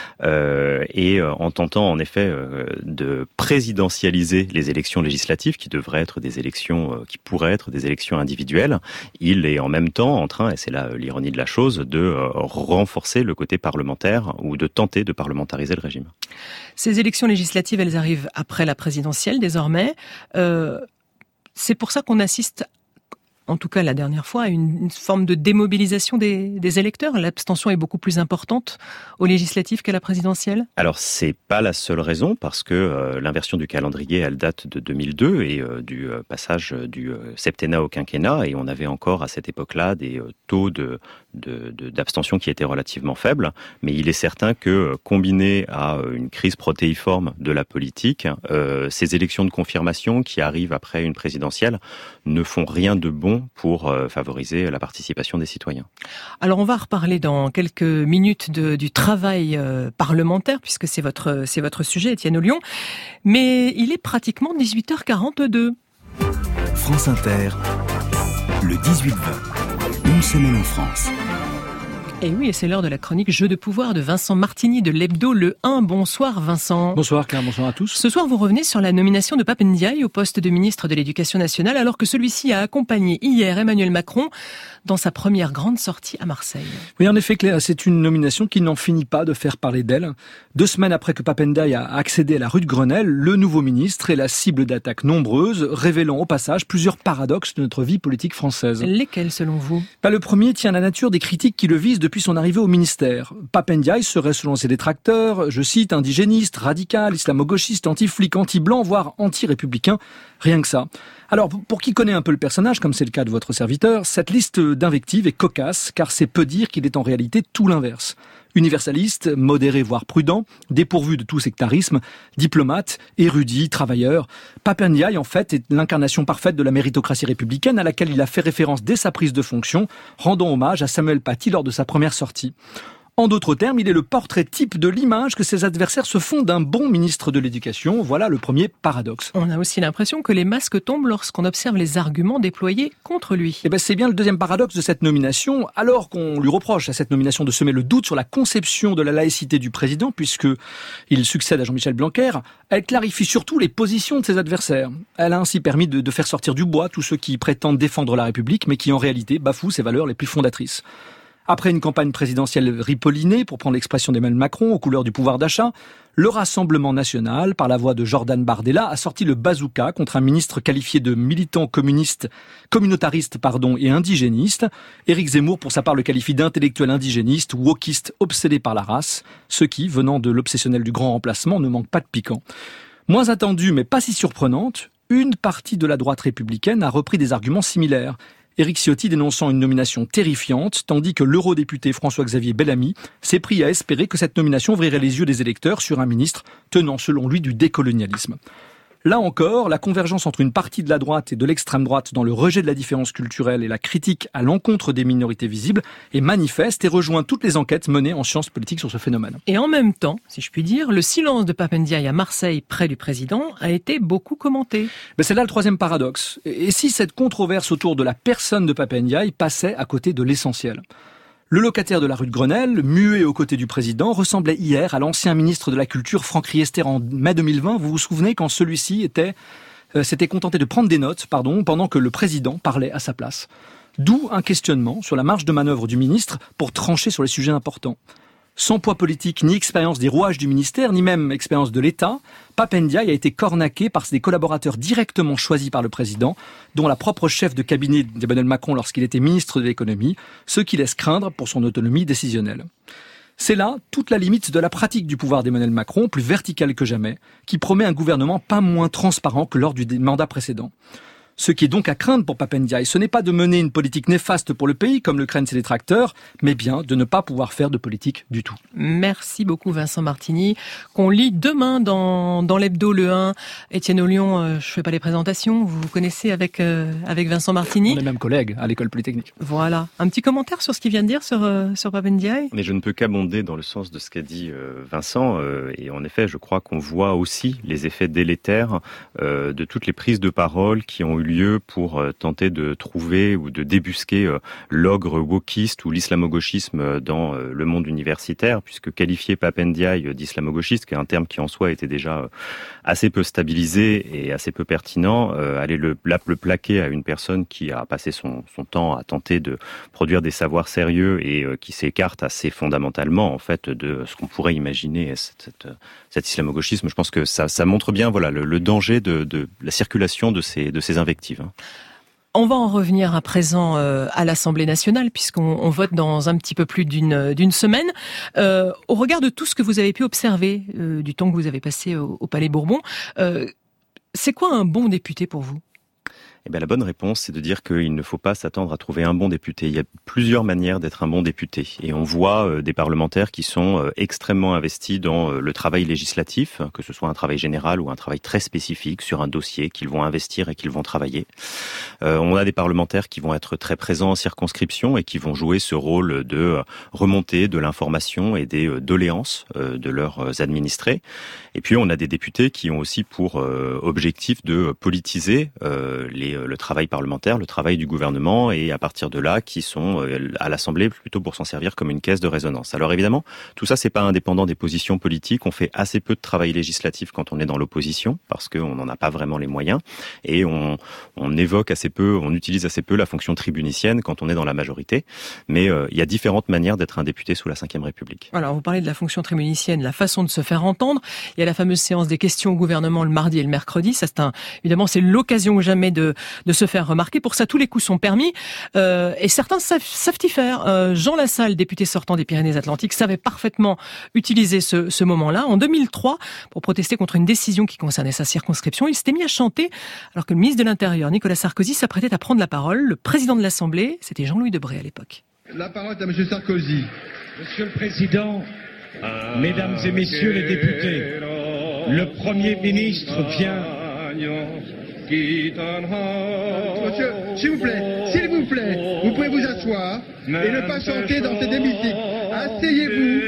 [SPEAKER 6] euh, et euh, en tentant en effet euh, de présidentialiser les élections législatives qui devraient être des élections, euh, qui pourraient être des élections individuelles, il est en même temps en train, et c'est là l'ironie de la chose, de euh, renforcer le côté parlementaire ou de tenter de parlementariser le régime.
[SPEAKER 2] Ces élections législatives, elles arrivent après la présidentielle désormais. Euh, C'est pour ça qu'on assiste en tout cas la dernière fois, à une, une forme de démobilisation des, des électeurs. L'abstention est beaucoup plus importante aux législatives qu'à la présidentielle.
[SPEAKER 6] Alors c'est pas la seule raison, parce que euh, l'inversion du calendrier, elle date de deux mille deux et euh, du euh, passage du euh, septennat au quinquennat, et on avait encore à cette époque-là des euh, taux de, de, de, d'abstention qui étaient relativement faibles. Mais il est certain que, euh, combiné à euh, une crise protéiforme de la politique, euh, ces élections de confirmation qui arrivent après une présidentielle ne font rien de bon pour euh, favoriser la participation des citoyens.
[SPEAKER 2] Alors on va reparler dans quelques minutes de, du travail euh, parlementaire, puisque c'est votre, c'est votre sujet, Étienne Ollion. Mais il est pratiquement dix-huit heures quarante-deux.
[SPEAKER 1] France Inter, le dix-huit vingt, une semaine en France.
[SPEAKER 2] Et oui, et c'est l'heure de la chronique Jeu de pouvoir de Vincent Martini de l'Hebdo Le un. Bonsoir Vincent.
[SPEAKER 3] Bonsoir Claire, bonsoir à tous.
[SPEAKER 2] Ce soir, vous revenez sur la nomination de Pape Ndiaye au poste de ministre de l'Éducation nationale, alors que celui-ci a accompagné hier Emmanuel Macron dans sa première grande sortie à Marseille.
[SPEAKER 3] Oui, en effet Claire, c'est une nomination qui n'en finit pas de faire parler d'elle. Deux semaines après que Pape Ndiaye a accédé à la rue de Grenelle, le nouveau ministre est la cible d'attaques nombreuses, révélant au passage plusieurs paradoxes de notre vie politique française.
[SPEAKER 2] Lesquels selon vous ?
[SPEAKER 3] Bah, le premier tient à la nature des critiques qui le visent depuis son arrivée au ministère. Pape Ndiaye serait, selon ses détracteurs, je cite, indigéniste, radical, islamo-gauchiste, anti-flic, anti-blanc, voire anti-républicain. Rien que ça. Alors, pour qui connaît un peu le personnage, comme c'est le cas de votre serviteur, cette liste d'invectives est cocasse, car c'est peu dire qu'il est en réalité tout l'inverse. Universaliste, modéré voire prudent, dépourvu de tout sectarisme, diplomate, érudit, travailleur, Pape Ndiaye en fait est l'incarnation parfaite de la méritocratie républicaine à laquelle il a fait référence dès sa prise de fonction, rendant hommage à Samuel Paty lors de sa première sortie. En d'autres termes, il est le portrait type de l'image que ses adversaires se font d'un bon ministre de l'Éducation. Voilà le premier paradoxe.
[SPEAKER 2] On a aussi l'impression que les masques tombent lorsqu'on observe les arguments déployés contre lui.
[SPEAKER 3] Eh ben, c'est bien le deuxième paradoxe de cette nomination. Alors qu'on lui reproche à cette nomination de semer le doute sur la conception de la laïcité du président, puisque il succède à Jean-Michel Blanquer, elle clarifie surtout les positions de ses adversaires. Elle a ainsi permis de, de faire sortir du bois tous ceux qui prétendent défendre la République, mais qui en réalité bafouent ses valeurs les plus fondatrices. Après une campagne présidentielle ripollinée, pour prendre l'expression d'Emmanuel Macron, aux couleurs du pouvoir d'achat, le Rassemblement national, par la voix de Jordan Bardella, a sorti le bazooka contre un ministre qualifié de militant communiste, communautariste pardon, et indigéniste. Éric Zemmour, pour sa part, le qualifie d'intellectuel indigéniste, wokiste, obsédé par la race, ce qui, venant de l'obsessionnel du grand remplacement, ne manque pas de piquant. Moins attendue, mais pas si surprenante, une partie de la droite républicaine a repris des arguments similaires. Éric Ciotti dénonçant une nomination terrifiante, tandis que l'eurodéputé François-Xavier Bellamy s'est pris à espérer que cette nomination ouvrirait les yeux des électeurs sur un ministre tenant selon lui du décolonialisme. Là encore, la convergence entre une partie de la droite et de l'extrême droite dans le rejet de la différence culturelle et la critique à l'encontre des minorités visibles est manifeste et rejoint toutes les enquêtes menées en sciences politiques sur ce phénomène.
[SPEAKER 2] Et en même temps, si je puis dire, le silence de Pape Ndiaye à Marseille, près du président, a été beaucoup commenté.
[SPEAKER 3] Ben c'est là le troisième paradoxe. Et si cette controverse autour de la personne de Pape Ndiaye passait à côté de l'essentiel ? Le locataire de la rue de Grenelle, muet aux côtés du président, ressemblait hier à l'ancien ministre de la Culture Franck Riester en mai deux mille vingt. Vous vous souvenez quand celui-ci était, euh, s'était contenté de prendre des notes, pardon, pendant que le président parlait à sa place. D'où un questionnement sur la marge de manœuvre du ministre pour trancher sur les sujets importants. Sans poids politique, ni expérience des rouages du ministère, ni même expérience de l'État, Pape Ndiaye a été cornaqué par des collaborateurs directement choisis par le président, dont la propre chef de cabinet d'Emmanuel Macron lorsqu'il était ministre de l'économie, ce qui laisse craindre pour son autonomie décisionnelle. C'est là toute la limite de la pratique du pouvoir d'Emmanuel Macron, plus verticale que jamais, qui promet un gouvernement pas moins transparent que lors du mandat précédent. Ce qui est donc à craindre pour Pape Ndiaye, ce n'est pas de mener une politique néfaste pour le pays, comme le craignent ses détracteurs, mais bien de ne pas pouvoir faire de politique du tout.
[SPEAKER 2] Merci beaucoup Vincent Martini, qu'on lit demain dans, dans l'Hebdo Le un. Étienne Ollion, euh, je ne fais pas les présentations, vous vous connaissez avec, euh, avec Vincent Martini.
[SPEAKER 3] On est même collègues à l'école polytechnique.
[SPEAKER 2] Voilà. Un petit commentaire sur ce qu'il vient de dire sur, euh, sur Pape Ndiaye ?
[SPEAKER 6] Mais je ne peux qu'abonder dans le sens de ce qu'a dit euh, Vincent, euh, et en effet, je crois qu'on voit aussi les effets délétères euh, de toutes les prises de parole qui ont eu lieu pour euh, tenter de trouver ou de débusquer euh, l'ogre wokiste ou l'islamo-gauchisme dans euh, le monde universitaire, puisque qualifier Pape Ndiaye d'islamo-gauchiste, qui est un terme qui en soi était déjà euh, assez peu stabilisé et assez peu pertinent, euh, aller le, la, le plaquer à une personne qui a passé son, son temps à tenter de produire des savoirs sérieux et euh, qui s'écarte assez fondamentalement en fait de ce qu'on pourrait imaginer cette, cette, cet islamo-gauchisme. Je pense que ça, ça montre bien voilà le, le danger de, de la circulation de ces, de ces invectives.
[SPEAKER 2] On va en revenir à présent euh, à l'Assemblée nationale, puisqu'on on vote dans un petit peu plus d'une d'une semaine. Euh, au regard de tout ce que vous avez pu observer euh, du temps que vous avez passé au, au Palais Bourbon, euh, c'est quoi un bon député pour vous ?
[SPEAKER 6] Eh bien, la bonne réponse, c'est de dire qu'il ne faut pas s'attendre à trouver un bon député. Il y a plusieurs manières d'être un bon député. Et on voit euh, des parlementaires qui sont euh, extrêmement investis dans euh, le travail législatif, que ce soit un travail général ou un travail très spécifique sur un dossier qu'ils vont investir et qu'ils vont travailler. Euh, on a des parlementaires qui vont être très présents en circonscription et qui vont jouer ce rôle de euh, remontée de l'information et des euh, doléances euh, de leurs euh, administrés. Et puis, on a des députés qui ont aussi pour euh, objectif de politiser euh, les le travail parlementaire, le travail du gouvernement, et à partir de là, qui sont à l'Assemblée plutôt pour s'en servir comme une caisse de résonance. Alors évidemment, tout ça, c'est pas indépendant des positions politiques. On fait assez peu de travail législatif quand on est dans l'opposition, parce qu'on n'en a pas vraiment les moyens, et on, on évoque assez peu, on utilise assez peu la fonction tribunicienne quand on est dans la majorité. Mais euh, il y a différentes manières d'être un député sous la cinquième République.
[SPEAKER 2] Alors, vous parlez de la fonction tribunicienne, la façon de se faire entendre. Il y a la fameuse séance des questions au gouvernement le mardi et le mercredi. Ça, c'est un, évidemment, c'est l'occasion ou jamais de de se faire remarquer. Pour ça, tous les coups sont permis. Euh, et certains savent, savent y faire. Euh, Jean Lassalle, député sortant des Pyrénées-Atlantiques, savait parfaitement utiliser ce, ce moment-là. En deux mille trois, pour protester contre une décision qui concernait sa circonscription, il s'était mis à chanter alors que le ministre de l'Intérieur, Nicolas Sarkozy, s'apprêtait à prendre la parole. Le président de l'Assemblée, c'était Jean-Louis Debré à l'époque.
[SPEAKER 5] La parole est à M. Sarkozy.
[SPEAKER 7] Monsieur le Président, Mesdames et Messieurs les députés, le Premier ministre vient...
[SPEAKER 5] Monsieur, s'il vous plaît, s'il vous plaît, vous pouvez vous asseoir et ne pas chanter dans cet hémicycle. Asseyez-vous,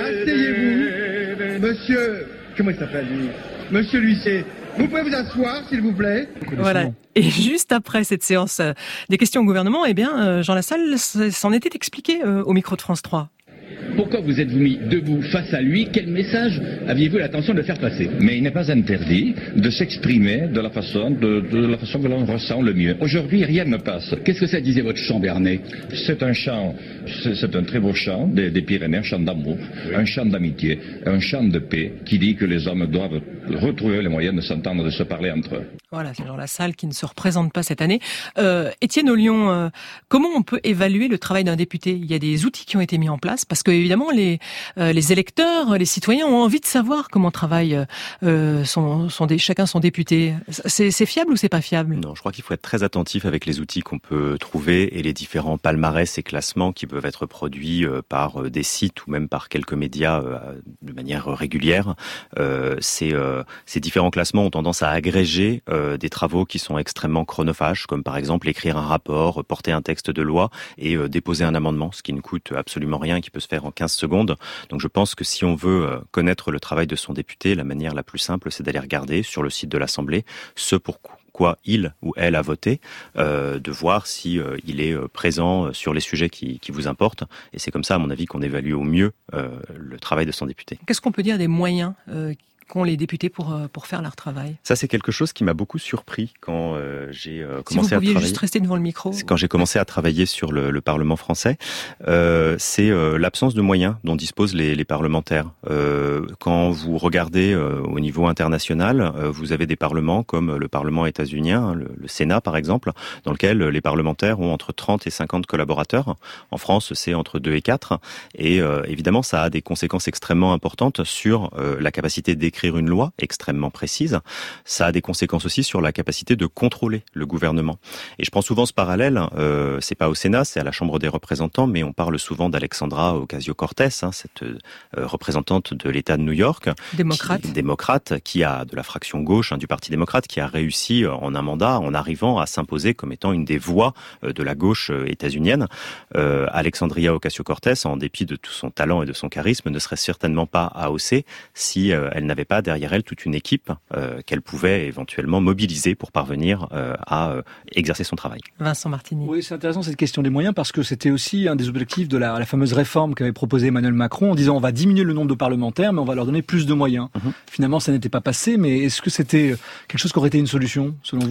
[SPEAKER 5] asseyez-vous. Monsieur, comment il s'appelle lui ? Monsieur l'huissier, vous pouvez vous asseoir, s'il vous plaît.
[SPEAKER 2] Voilà. Et juste après cette séance des questions au gouvernement, eh bien, Jean Lassalle s'en était expliqué au micro de France trois.
[SPEAKER 7] Pourquoi vous êtes-vous mis debout face à lui ? Quel message aviez-vous l'intention de faire passer ?
[SPEAKER 8] Mais il n'est pas interdit de s'exprimer de la façon, de, de la façon que l'on ressent le mieux. Aujourd'hui, rien ne passe.
[SPEAKER 7] Qu'est-ce que ça disait votre chant berné ?
[SPEAKER 8] C'est un chant, c'est, c'est un très beau chant des, des Pyrénées, un chant d'amour, oui. Un chant d'amitié, un chant de paix qui dit que les hommes doivent retrouver les moyens de s'entendre, de se parler entre eux.
[SPEAKER 2] Voilà, c'est Jean Lassalle qui ne se représente pas cette année. Euh, Étienne Ollion, euh, comment on peut évaluer le travail d'un député ? Il y a des outils qui ont été mis en place parce que évidemment les euh, les électeurs, les citoyens ont envie de savoir comment travaille euh, son, son dé, chacun son député. C'est, c'est fiable ou c'est pas fiable ?
[SPEAKER 6] Non, je crois qu'il faut être très attentif avec les outils qu'on peut trouver et les différents palmarès et classements qui peuvent être produits euh, par des sites ou même par quelques médias euh, de manière régulière. Euh, ces, euh, ces différents classements ont tendance à agréger euh, des travaux qui sont extrêmement chronophages, comme par exemple écrire un rapport, porter un texte de loi et euh, déposer un amendement, ce qui ne coûte absolument rien, qui peut se faire en quinze secondes. Donc je pense que si on veut euh, connaître le travail de son député, la manière la plus simple, c'est d'aller regarder sur le site de l'Assemblée ce pourquoi quoi il ou elle a voté, euh, de voir si euh, il est euh, présent sur les sujets qui, qui vous importent. Et c'est comme ça, à mon avis, qu'on évalue au mieux euh, le travail de son député.
[SPEAKER 2] Qu'est-ce qu'on peut dire des moyens euh, qu'ont les députés pour pour faire leur travail ?
[SPEAKER 6] Ça, c'est quelque chose qui m'a beaucoup surpris quand euh, j'ai euh, commencé à travailler.
[SPEAKER 2] Si vous pouviez juste rester devant le micro.
[SPEAKER 6] C'est quand j'ai commencé à travailler sur le, le Parlement français, euh, c'est euh, l'absence de moyens dont disposent les, les parlementaires. Euh, quand vous regardez euh, au niveau international, euh, vous avez des parlements comme le Parlement états-unien, le, le Sénat par exemple, dans lequel les parlementaires ont entre trente et cinquante collaborateurs. En France, c'est entre deux et quatre. Et euh, évidemment, ça a des conséquences extrêmement importantes sur euh, la capacité d'écrire une loi extrêmement précise. Ça a des conséquences aussi sur la capacité de contrôler le gouvernement. Et je prends souvent ce parallèle, euh, c'est pas au Sénat, c'est à la Chambre des représentants, mais on parle souvent d'Alexandra Ocasio-Cortez, hein, cette euh, représentante de l'État de New York,
[SPEAKER 2] démocrate,
[SPEAKER 6] qui, démocrate, qui a de la fraction gauche hein, du Parti démocrate, qui a réussi euh, en un mandat en arrivant à s'imposer comme étant une des voix euh, de la gauche euh, états-unienne. Euh, Alexandria Ocasio-Cortez, en dépit de tout son talent et de son charisme, ne serait certainement pas A O C si euh, elle n'avait pas derrière elle toute une équipe euh, qu'elle pouvait éventuellement mobiliser pour parvenir euh, à euh, exercer son travail.
[SPEAKER 2] Vincent Martini.
[SPEAKER 3] Oui, c'est intéressant cette question des moyens parce que c'était aussi un des objectifs de la, la fameuse réforme qu'avait proposée Emmanuel Macron en disant on va diminuer le nombre de parlementaires mais on va leur donner plus de moyens. Mmh. Finalement, ça n'était pas passé, mais est-ce que c'était quelque chose qui aurait été une solution selon vous ?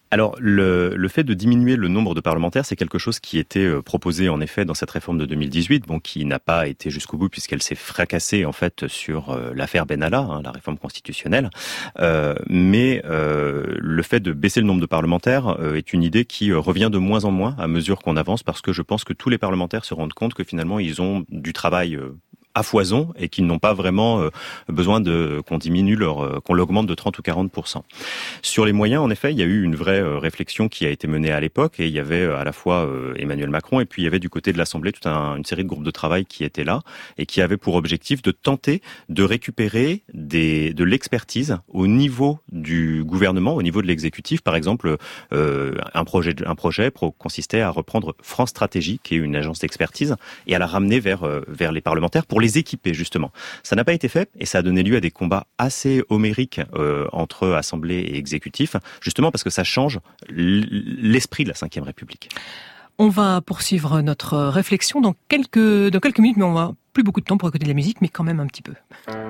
[SPEAKER 6] Alors, le, le fait de diminuer le nombre de parlementaires, c'est quelque chose qui était proposé en effet dans cette réforme de deux mille dix-huit, bon, qui n'a pas été jusqu'au bout puisqu'elle s'est fracassée en fait sur euh, l'affaire Benalla, hein, la réforme constitutionnelle. Euh, mais euh, le fait de baisser le nombre de parlementaires euh, est une idée qui euh, revient de moins en moins à mesure qu'on avance, parce que je pense que tous les parlementaires se rendent compte que finalement ils ont du travail euh, à foison et qu'ils n'ont pas vraiment euh, besoin de qu'on diminue leur euh, qu'on l'augmente de trente ou quarante pour cent. Sur les moyens, en effet, il y a eu une vraie euh, réflexion qui a été menée à l'époque, et il y avait euh, à la fois euh, Emmanuel Macron et puis il y avait du côté de l'Assemblée toute un, une série de groupes de travail qui étaient là et qui avaient pour objectif de tenter de récupérer des de l'expertise au niveau du gouvernement, au niveau de l'exécutif. Par exemple, euh, un projet un projet pro, consistait à reprendre France Stratégie, qui est une agence d'expertise, et à la ramener vers euh, vers les parlementaires pour les équiper, justement. Ça n'a pas été fait et ça a donné lieu à des combats assez homériques euh, entre Assemblée et exécutif, justement parce que ça change l'esprit de la cinquième République.
[SPEAKER 2] On va poursuivre notre réflexion dans quelques, dans quelques minutes, mais on va plus beaucoup de temps pour écouter de la musique, mais quand même un petit peu.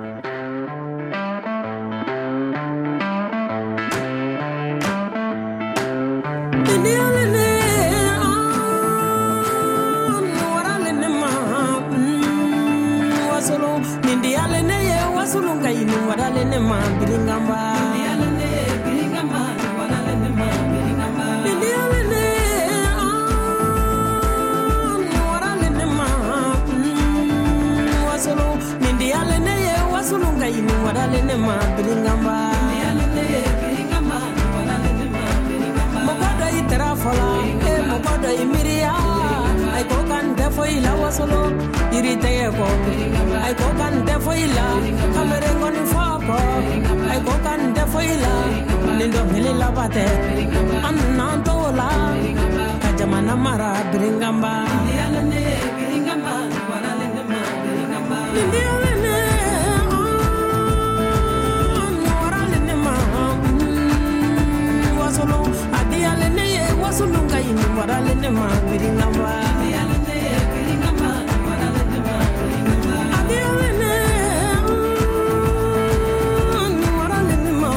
[SPEAKER 9] Sulunga ini warale ne ma biringamba biringale ne biringamba warale ne ma biringamba biringale ne warale ne ma wasulu mindiale ne wasulunga ini warale ne ma biringamba biringale ne biringamba warale ne ma biringamba mokodo itara fola e mokodo imiria ay ko kan defo ila wasulu irite ko ay ko kan defo ila kamere ngoni fako ay ko kan defo ila lindo hilila bate ananto la kajamana mara biringamba yalla ne biringamba wala lende ma biringamba yalla ne wala lende ma wasolo adiyale ne wasolo ngai wala lende ma biringamba yalla ne biringamba wala lende ma biringamba adiyale ne wala lende ma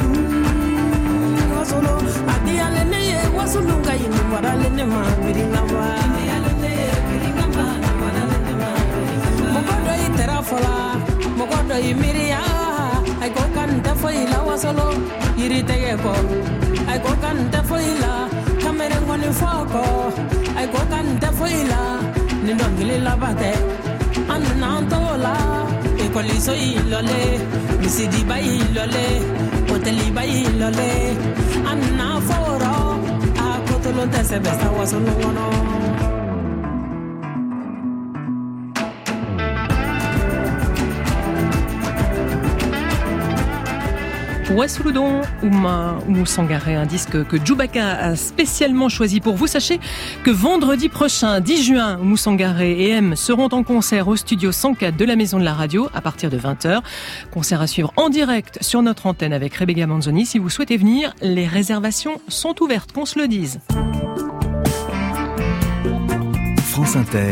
[SPEAKER 9] wasolo adiyale ne wasolo ngai wala lende ma biringamba yalla ne biringamba wala lende ma biringamba mokodo itera fola mokodo imiria ay ko kan defo ila wasolo irite ko ay ko kan defo ila kamere ngoni foko ay ko kan defo ila nindo ngili labate anantola e koliso ilole misidi ba ilole hoteli ba ilole anna foro akotolo tese besta wasolo ngono.
[SPEAKER 2] Wassuludon Ouma Oumou-Sangaré, un disque que Djoubaka a spécialement choisi pour vous. Sachez que vendredi prochain, dix juin, Oumou-Sangaré et M seront en concert au studio cent quatre de la Maison de la Radio à partir de vingt heures. Concert à suivre en direct sur notre antenne avec Rebecca Manzoni. Si vous souhaitez venir, les réservations sont ouvertes, qu'on se le dise.
[SPEAKER 1] France Inter,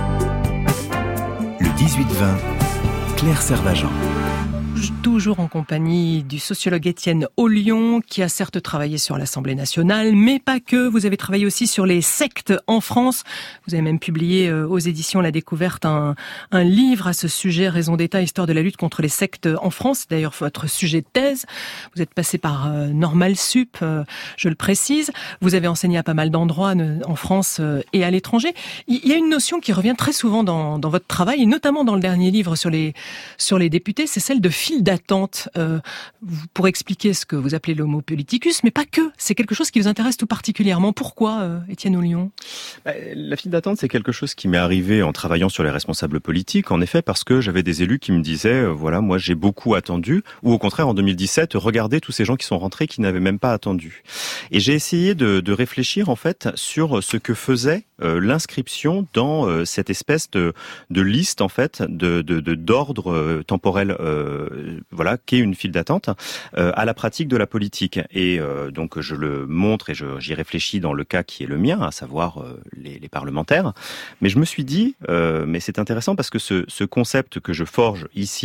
[SPEAKER 1] le dix-huit vingt, Claire Servajan.
[SPEAKER 2] Toujours en compagnie du sociologue Étienne Ollion, qui a certes travaillé sur l'Assemblée nationale, mais pas que. Vous avez travaillé aussi sur les sectes en France. Vous avez même publié aux éditions La Découverte un, un livre à ce sujet, Raison d'État, histoire de la lutte contre les sectes en France. D'ailleurs, votre sujet de thèse. Vous êtes passé par euh, Normal Sup, euh, je le précise. Vous avez enseigné à pas mal d'endroits en France euh, et à l'étranger. Il y a une notion qui revient très souvent dans, dans votre travail, et notamment dans le dernier livre sur les, sur les députés, c'est celle de file d'attente euh, pour expliquer ce que vous appelez l'homo politicus, mais pas que. C'est quelque chose qui vous intéresse tout particulièrement. Pourquoi, euh, Étienne Ollion ?
[SPEAKER 6] Bah, la file d'attente, c'est quelque chose qui m'est arrivé en travaillant sur les responsables politiques, en effet, parce que j'avais des élus qui me disaient, euh, voilà, moi j'ai beaucoup attendu, ou au contraire, en deux mille dix-sept, regardez tous ces gens qui sont rentrés qui n'avaient même pas attendu. Et j'ai essayé de, de réfléchir, en fait, sur ce que faisait euh, l'inscription dans euh, cette espèce de, de liste, en fait, de, de, de d'ordre euh, temporel, euh, voilà, qu'est une file d'attente, euh, à la pratique de la politique. Et euh, donc je le montre et je, j'y réfléchis dans le cas qui est le mien, à savoir euh, les, les parlementaires. Mais je me suis dit, euh, mais c'est intéressant parce que ce, ce concept que je forge ici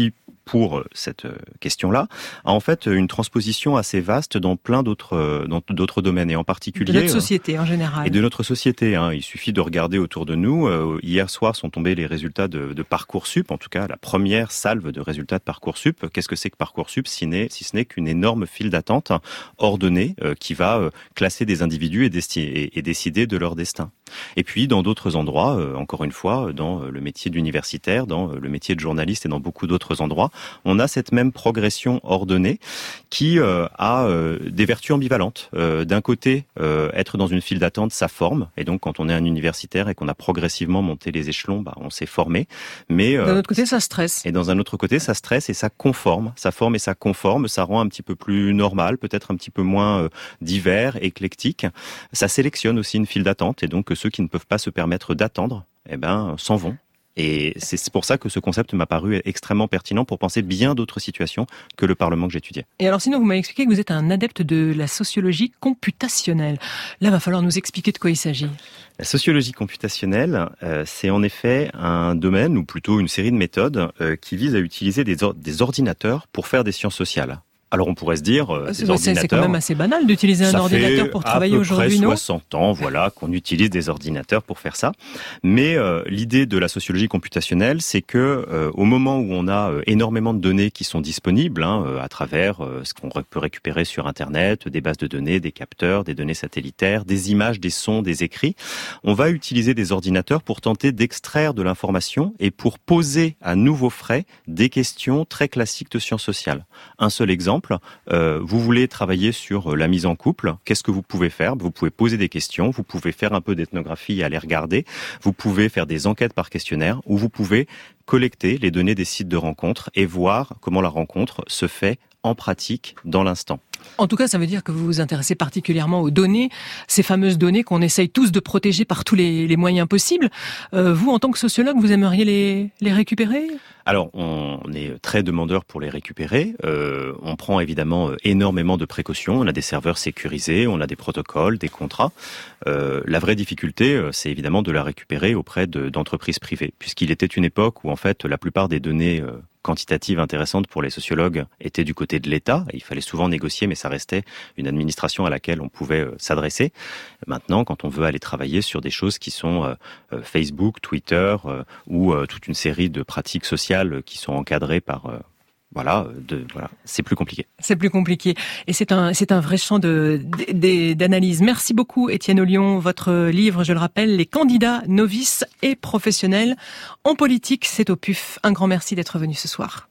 [SPEAKER 6] pour cette question-là, a en fait une transposition assez vaste dans plein d'autres dans d'autres domaines, et en particulier
[SPEAKER 2] de notre société en général.
[SPEAKER 6] Et de notre société. Hein. Il suffit de regarder autour de nous. Euh, hier soir sont tombés les résultats de, de Parcoursup, en tout cas la première salve de résultats de Parcoursup. Qu'est-ce que c'est que Parcoursup si, si ce n'est qu'une énorme file d'attente ordonnée euh, qui va euh, classer des individus et, desti- et, et décider de leur destin. Et puis dans d'autres endroits, euh, encore une fois, dans le métier d'universitaire, dans le métier de journaliste et dans beaucoup d'autres endroits, on a cette même progression ordonnée qui euh, a euh, des vertus ambivalentes. Euh, d'un côté, euh, être dans une file d'attente, ça forme, et donc quand on est un universitaire et qu'on a progressivement monté les échelons, bah, on s'est formé. Mais euh,
[SPEAKER 2] d'un autre côté, ça stresse.
[SPEAKER 6] Et dans un autre côté, ça stresse et ça conforme. Ça forme et ça conforme, ça rend un petit peu plus normal, peut-être un petit peu moins euh, divers, éclectique. Ça sélectionne aussi une file d'attente, et donc ceux qui ne peuvent pas se permettre d'attendre, eh ben, s'en vont. Et c'est pour ça que ce concept m'a paru extrêmement pertinent pour penser bien d'autres situations que le Parlement que j'étudiais.
[SPEAKER 2] Et alors sinon, vous m'avez expliqué que vous êtes un adepte de la sociologie computationnelle. Là, il va falloir nous expliquer de quoi il s'agit.
[SPEAKER 6] La sociologie computationnelle, euh, c'est en effet un domaine, ou plutôt une série de méthodes, euh, qui vise à utiliser des, or- des ordinateurs pour faire des sciences sociales. Alors on pourrait se dire, euh,
[SPEAKER 2] c'est,
[SPEAKER 6] des ordinateurs,
[SPEAKER 2] c'est quand même assez banal d'utiliser un ordinateur pour travailler aujourd'hui, non ?
[SPEAKER 6] Ça fait à peu près soixante ans, voilà, qu'on utilise des ordinateurs pour faire ça. Mais euh, l'idée de la sociologie computationnelle, c'est que euh, au moment où on a euh, énormément de données qui sont disponibles, hein, euh, à travers euh, ce qu'on peut récupérer sur Internet, des bases de données, des capteurs, des données satellitaires, des images, des sons, des écrits, on va utiliser des ordinateurs pour tenter d'extraire de l'information et pour poser à nouveau frais des questions très classiques de sciences sociales. Un seul exemple. Euh, vous voulez travailler sur la mise en couple, qu'est-ce que vous pouvez faire ? Vous pouvez poser des questions, vous pouvez faire un peu d'ethnographie et aller regarder, vous pouvez faire des enquêtes par questionnaire, ou vous pouvez collecter les données des sites de rencontres et voir comment la rencontre se fait en pratique dans l'instant.
[SPEAKER 2] En tout cas, ça veut dire que vous vous intéressez particulièrement aux données, ces fameuses données qu'on essaye tous de protéger par tous les, les moyens possibles. Euh, vous, en tant que sociologue, vous aimeriez les, les récupérer ?
[SPEAKER 6] Alors, on est très demandeur pour les récupérer. Euh, on prend évidemment énormément de précautions. On a des serveurs sécurisés, on a des protocoles, des contrats. Euh, la vraie difficulté, c'est évidemment de la récupérer auprès de, d'entreprises privées, puisqu'il était une époque où, en fait, la plupart des données euh, quantitatives intéressantes pour les sociologues étaient du côté de l'État. Il fallait souvent négocier, mais ça restait une administration à laquelle on pouvait euh, s'adresser. Maintenant, quand on veut aller travailler sur des choses qui sont euh, euh, Facebook, Twitter euh, ou euh, toute une série de pratiques sociales qui sont encadrées par euh, Voilà, de, voilà, c'est plus compliqué.
[SPEAKER 2] C'est plus compliqué. Et c'est un, c'est un vrai champ de, de, d'analyse. Merci beaucoup, Étienne Ollion. Votre livre, je le rappelle, Les candidats novices et professionnels en politique, c'est au P U F. Un grand merci d'être venu ce soir.